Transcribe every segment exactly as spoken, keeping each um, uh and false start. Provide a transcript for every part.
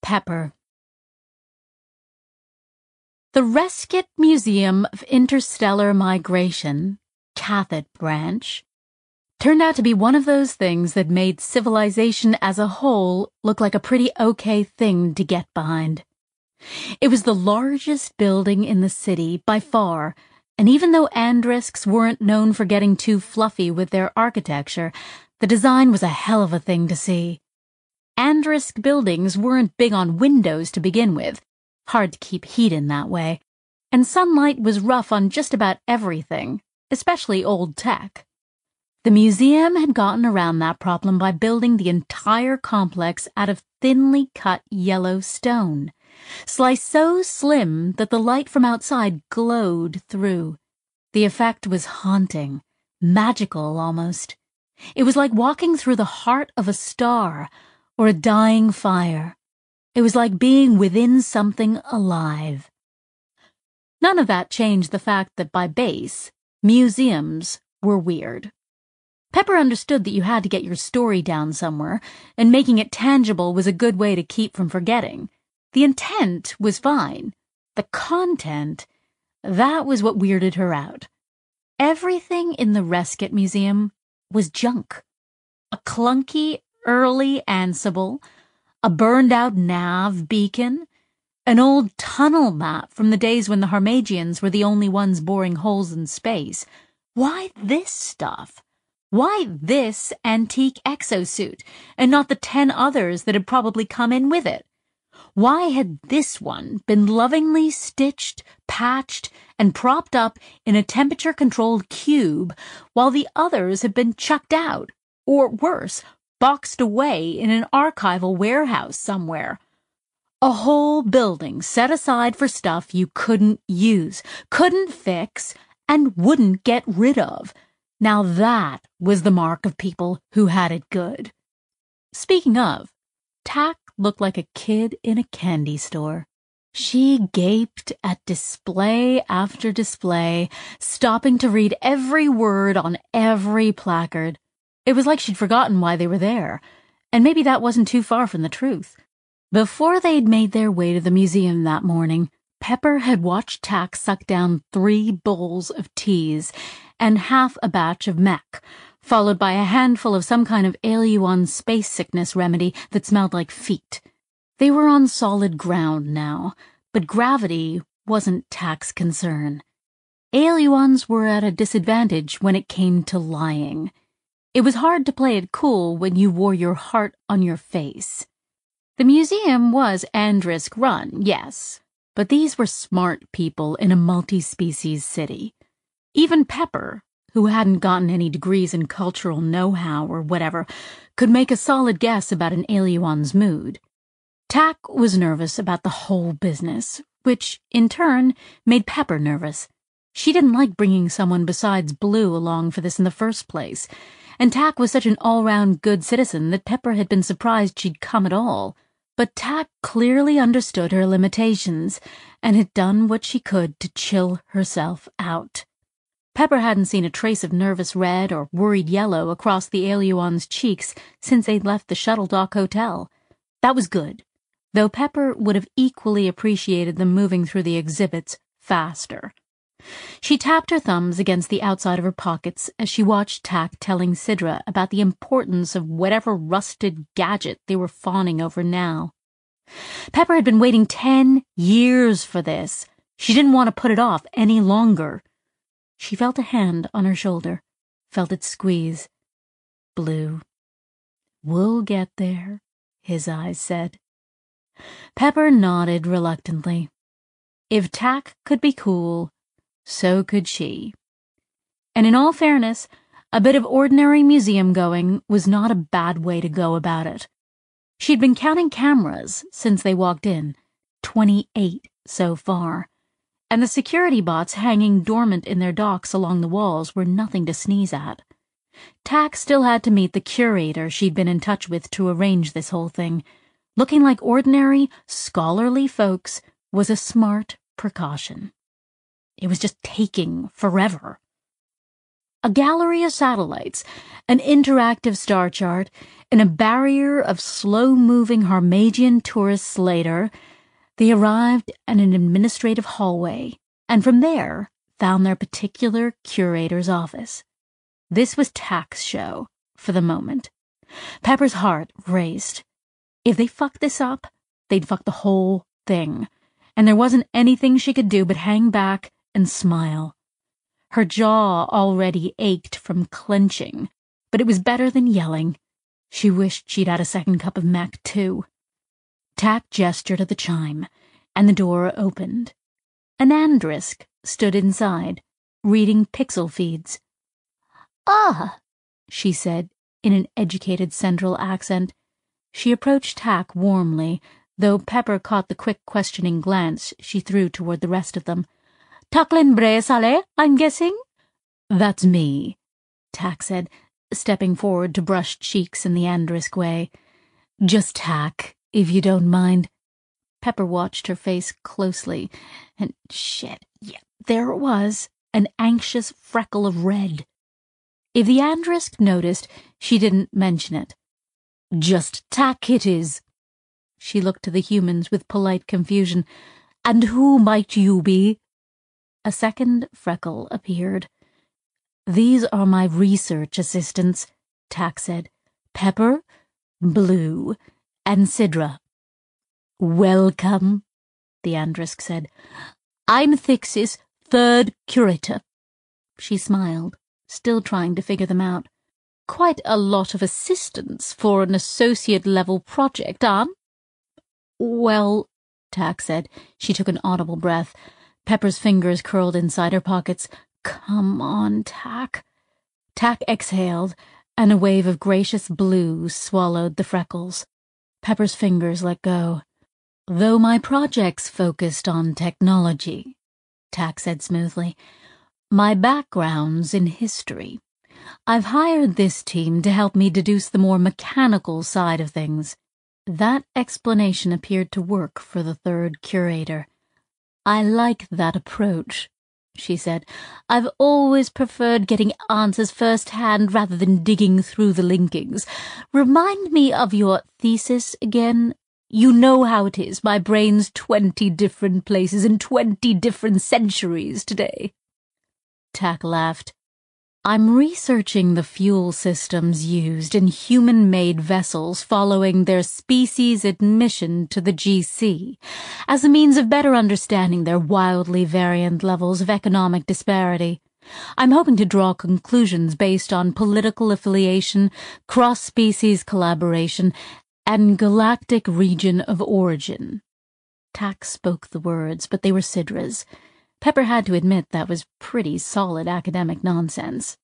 Pepper. The Reskett Museum of Interstellar Migration, Cathett Branch, turned out to be one of those things that made civilization as a whole look like a pretty okay thing to get behind. It was the largest building in the city by far, and even though Andrisks weren't known for getting too fluffy with their architecture, the design was a hell of a thing to see. Andrisk buildings weren't big on windows to begin with, hard to keep heat in that way, and sunlight was rough on just about everything, especially old tech. The museum had gotten around that problem by building the entire complex out of thinly cut yellow stone, sliced so slim that the light from outside glowed through. The effect was haunting, magical almost. It was like walking through the heart of a star or a dying fire. It was like being within something alive. None of that changed the fact that by base, museums were weird. Pepper understood that you had to get your story down somewhere, and making it tangible was a good way to keep from forgetting. The intent was fine. The content, that was what weirded her out. Everything in the Reskett Museum was junk. A clunky, early Ansible, a burned-out nav beacon, an old tunnel map from the days when the Harmagians were the only ones boring holes in space. Why this stuff? Why this antique exosuit, and not the ten others that had probably come in with it? Why had this one been lovingly stitched, patched, and propped up in a temperature-controlled cube, while the others had been chucked out, or worse, boxed away in an archival warehouse somewhere? A whole building set aside for stuff you couldn't use, couldn't fix, and wouldn't get rid of. Now that was the mark of people who had it good. Speaking of, Tak looked like a kid in a candy store. She gaped at display after display, stopping to read every word on every placard. It was like she'd forgotten why they were there, and maybe that wasn't too far from the truth. Before they'd made their way to the museum that morning, Pepper had watched Tak suck down three bowls of teas and half a batch of mech, followed by a handful of some kind of Aeluan space sickness remedy that smelled like feet. They were on solid ground now, but gravity wasn't Tak's concern. Aeluans were at a disadvantage when it came to lying. It was hard to play it cool when you wore your heart on your face. The museum was Andrisk run, yes, but these were smart people in a multi-species city. Even Pepper, who hadn't gotten any degrees in cultural know-how or whatever, could make a solid guess about an Aeluan's mood. Tak was nervous about the whole business, which, in turn, made Pepper nervous. She didn't like bringing someone besides Blue along for this in the first place, and Tak was such an all-round good citizen that Pepper had been surprised she'd come at all. But Tak clearly understood her limitations, and had done what she could to chill herself out. Pepper hadn't seen a trace of nervous red or worried yellow across the Aeluan's cheeks since they'd left the Shuttle Dock Hotel. That was good, though Pepper would have equally appreciated them moving through the exhibits faster. She tapped her thumbs against the outside of her pockets as she watched Tak telling Sidra about the importance of whatever rusted gadget they were fawning over now. Pepper had been waiting ten years for this. She didn't want to put it off any longer. She felt a hand on her shoulder, felt it squeeze. Blue. We'll get there, his eyes said. Pepper nodded reluctantly. If Tak could be cool, so could she. And in all fairness, a bit of ordinary museum-going was not a bad way to go about it. She'd been counting cameras since they walked in, twenty-eight so far, and the security bots hanging dormant in their docks along the walls were nothing to sneeze at. Tak still had to meet the curator she'd been in touch with to arrange this whole thing. Looking like ordinary, scholarly folks was a smart precaution. It was just taking forever. a gallery of satellites, an interactive star chart, and a barrier of slow-moving Harmadian tourists later, they arrived at an administrative hallway, and from there found their particular curator's office. This was Tak's show, for the moment. Pepper's heart raced. If they fucked this up, they'd fuck the whole thing, and there wasn't anything she could do but hang back and smile. Her jaw already ached from clenching, but it was better than yelling. She wished she'd had a second cup of Mac, too. Tak gestured at the chime, and the door opened. An Andrisk stood inside, reading pixel feeds. "Ah," she said, in an educated central accent. She approached Tak warmly, though Pepper caught the quick questioning glance she threw toward the rest of them. "Taklin Bre Saleh, I'm guessing?" "That's me," Tak said, stepping forward to brush cheeks in the Andrisk way. "Just Tak, if you don't mind." Pepper watched her face closely, and shit, yeah, there it was, an anxious freckle of red. If the Andrisk noticed, she didn't mention it. "Just Tak it is." She looked to the humans with polite confusion. "And who might you be?" A second freckle appeared. "These are my research assistants," Tak said. "Pepper, Blue, and Sidra." "Welcome," the Andrisk said. "I'm Thixis, third curator." She smiled, still trying to figure them out. "Quite a lot of assistance for an associate-level project, huh?" "Well," Tak said. She took an audible breath. Pepper's fingers curled inside her pockets. "Come on, Tak." Tak exhaled, and a wave of gracious blue swallowed the freckles. Pepper's fingers let go. "Though my project's focused on technology," Tak said smoothly, "my background's in history. I've hired this team to help me deduce the more mechanical side of things." That explanation appeared to work for the third curator. "I like that approach," she said. "I've always preferred getting answers firsthand rather than digging through the linkings. Remind me of your thesis again. You know how it is. My brain's twenty different places in twenty different centuries today." Tak laughed. "I'm researching the fuel systems used in human-made vessels following their species admission to the G C, as a means of better understanding their wildly variant levels of economic disparity. I'm hoping to draw conclusions based on political affiliation, cross-species collaboration, and galactic region of origin." Tak spoke the words, but they were Sidra's. Pepper had to admit that was pretty solid academic nonsense.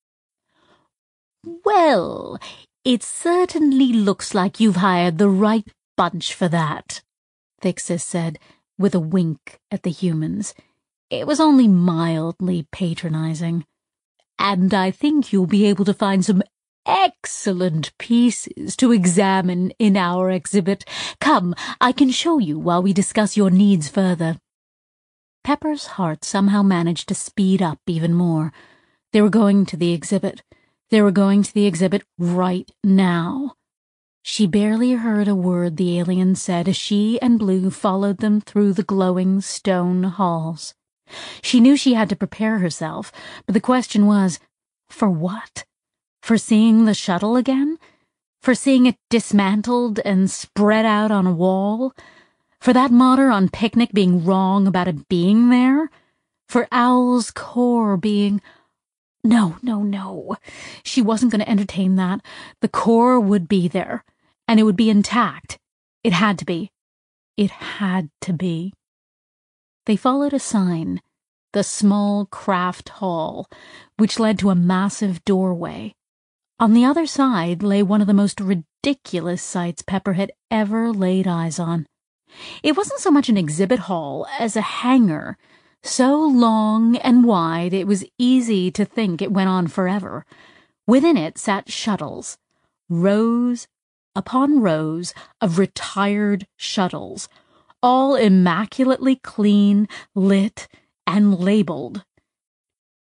"Well, it certainly looks like you've hired the right bunch for that," Thixis said, with a wink at the humans. It was only mildly patronizing. "And I think you'll be able to find some excellent pieces to examine in our exhibit. Come, I can show you while we discuss your needs further." Pepper's heart somehow managed to speed up even more. They were going to the exhibit. They were going to the exhibit right now. She barely heard a word the alien said as she and Blue followed them through the glowing stone halls. She knew she had to prepare herself, but the question was, for what? For seeing the shuttle again? For seeing it dismantled and spread out on a wall? For that mater on Picnic being wrong about it being there? For Owl's core being... No, no, no. She wasn't going to entertain that. The core would be there, and it would be intact. It had to be. It had to be. They followed a sign, the small craft hall, which led to a massive doorway. On the other side lay one of the most ridiculous sights Pepper had ever laid eyes on. It wasn't so much an exhibit hall as a hangar, so long and wide it was easy to think it went on forever. Within it sat shuttles, rows upon rows of retired shuttles, all immaculately clean, lit, and labeled.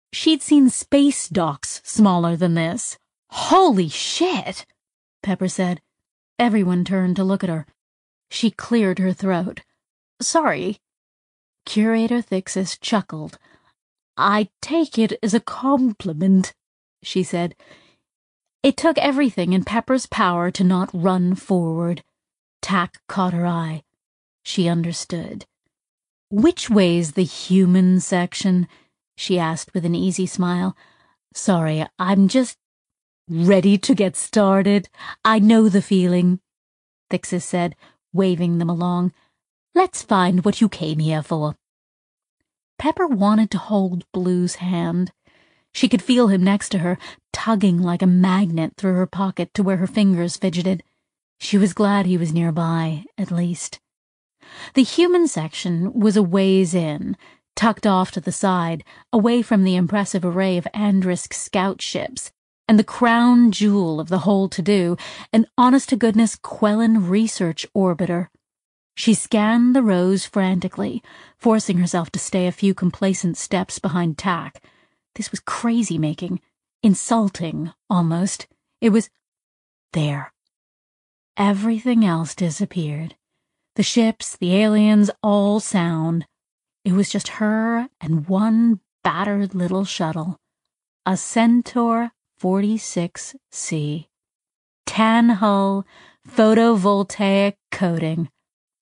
She'd seen space docks smaller than this. "Holy shit," Pepper said. Everyone turned to look at her. She cleared her throat. "Sorry." Curator Thixis chuckled. "I take it as a compliment," she said. It took everything in Pepper's power to not run forward. Tack caught her eye. She understood. "Which way's the human section?" she asked with an easy smile. "Sorry, I'm just ready to get started. I know the feeling," Thixis said, waving them along. "Let's find what you came here for." Pepper wanted to hold Blue's hand. She could feel him next to her, tugging like a magnet through her pocket to where her fingers fidgeted. She was glad he was nearby, at least. The human section was a ways in, tucked off to the side, away from the impressive array of Andrisk scout ships, and the crown jewel of the whole to-do, an honest-to-goodness Quellan research orbiter. She scanned the rows frantically, forcing herself to stay a few complacent steps behind Tack. This was crazy-making, insulting, almost. It was... there. Everything else disappeared. The ships, the aliens, all sound. It was just her and one battered little shuttle. A Centaur forty-six C. Tan hull, photovoltaic coating.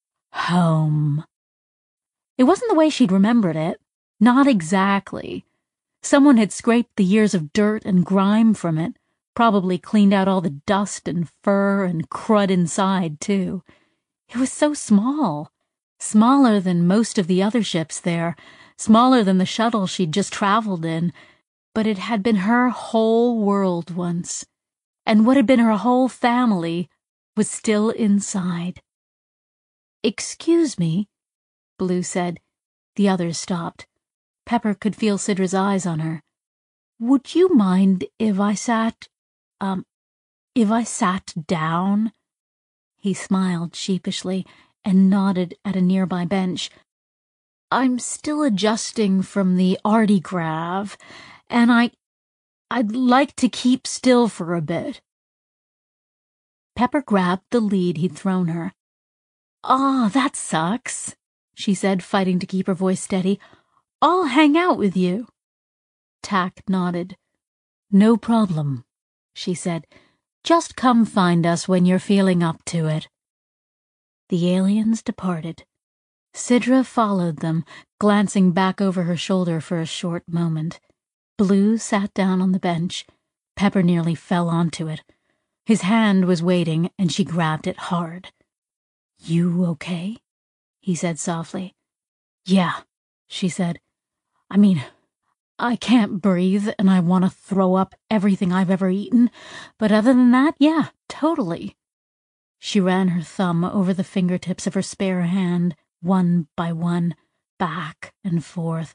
Home. It wasn't the way she'd remembered it. Not exactly. Someone had scraped the years of dirt and grime from it, probably cleaned out all the dust and fur and crud inside, too. It was so small. Smaller than most of the other ships there, smaller than the shuttle she'd just traveled in, but it had been her whole world once, and what had been her whole family was still inside. "Excuse me," Blue said. The others stopped. Pepper could feel Sidra's eyes on her. "Would you mind if I sat, um, if I sat down?" He smiled sheepishly and nodded at a nearby bench. "I'm still adjusting from the artigrav, and I, I'd like to keep still for a bit." Pepper grabbed the lead he'd thrown her. "Ah, that sucks," she said, fighting to keep her voice steady. "I'll hang out with you." Tack nodded. "No problem," she said. "Just come find us when you're feeling up to it." The aliens departed. Sidra followed them, glancing back over her shoulder for a short moment. Blue sat down on the bench. Pepper nearly fell onto it. His hand was waiting, and she grabbed it hard. "You okay?" he said softly. "Yeah," she said. "I mean, I can't breathe, and I want to throw up everything I've ever eaten, but other than that, yeah, totally." She ran her thumb over the fingertips of her spare hand, one by one, back and forth,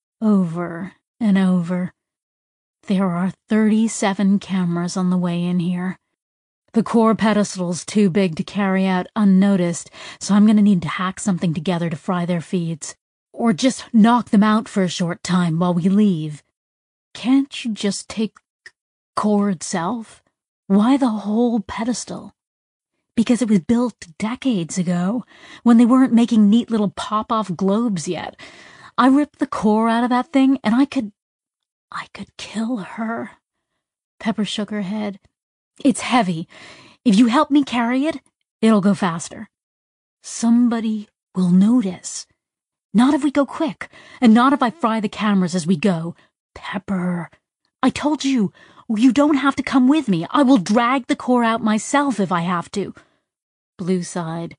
over and over. "There are thirty-seven cameras on the way in here. The core pedestal's too big to carry out unnoticed, so I'm going to need to hack something together to fry their feeds. Or just knock them out for a short time while we leave. Can't you just take core itself? Why the whole pedestal?" "Because it was built decades ago, when they weren't making neat little pop-off globes yet. I ripped the core out of that thing, and I could... I could kill her." Pepper shook her head. "It's heavy. If you help me carry it, it'll go faster." "Somebody will notice. Not if we go quick, and not if I fry the cameras as we go. Pepper, I told you, you don't have to come with me. I will drag the core out myself if I have to." Blue sighed.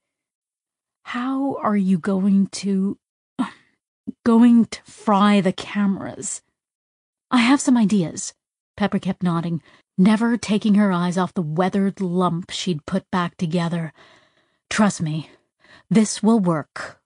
"How are you going to... going to fry the cameras?" "I have some ideas." Pepper kept nodding, never taking her eyes off the weathered lump she'd put back together. "Trust me, this will work.